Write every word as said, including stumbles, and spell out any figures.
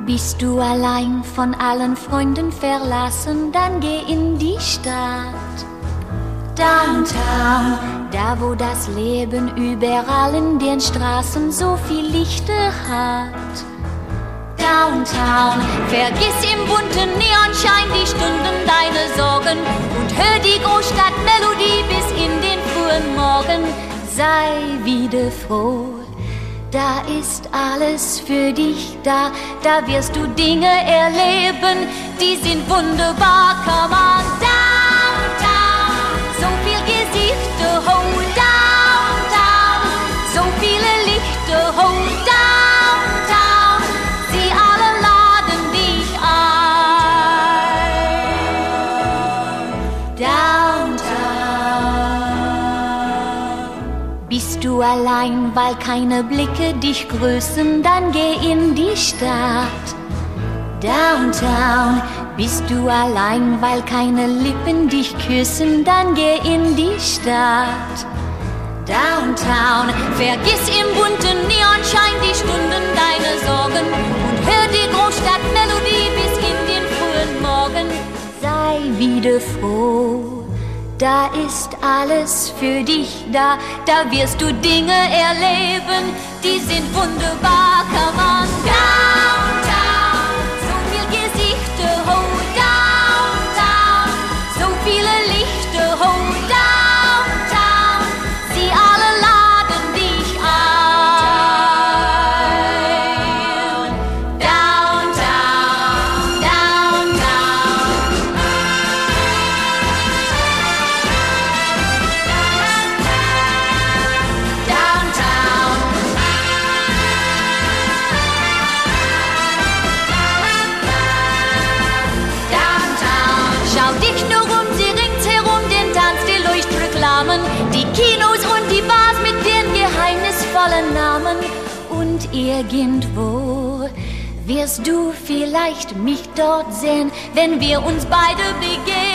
Bist du allein von allen Freunden verlassen, dann geh in die Stadt. Downtown, da wo das Leben überall in den Straßen so viel Lichter hat. Downtown, vergiss im bunten Neonschein die Stunden deine Sorgen und hör die Großstadtmelodie bis in den frühen Morgen. Sei wieder froh, da ist alles für dich da, da wirst du Dinge erleben, die sind wunderbar. Come on, downtown, so viel Gesichter, oh downtown, so viele Lichter, oh downtown, sie alle laden dich ein. Downtown. Bist du allein, weil keine Blicke dich grüßen, dann geh in die Stadt. Downtown. Bist du allein, weil keine Lippen dich küssen, dann geh in die Stadt. Downtown. Vergiss im bunten Neonschein die Stunden deine Sorgen und hör die Großstadtmelodie bis in den frühen Morgen. Sei wieder froh, da ist alles für dich da, da wirst du Dinge erleben, die sind wunderbar. Come on, downtown, so viel Gesichter, oh downtown, so viele Lichter, oh downtown, sie alle laden dich ein. Downtown, downtown. Downtown. Downtown. Schau dich nur um, sie ringsherum, den Tanz, die Leuchtreklamen, die Kinos und die Bars mit den geheimnisvollen Namen. Und irgendwo wirst du vielleicht mich dort sehen, wenn wir uns beide begegnen.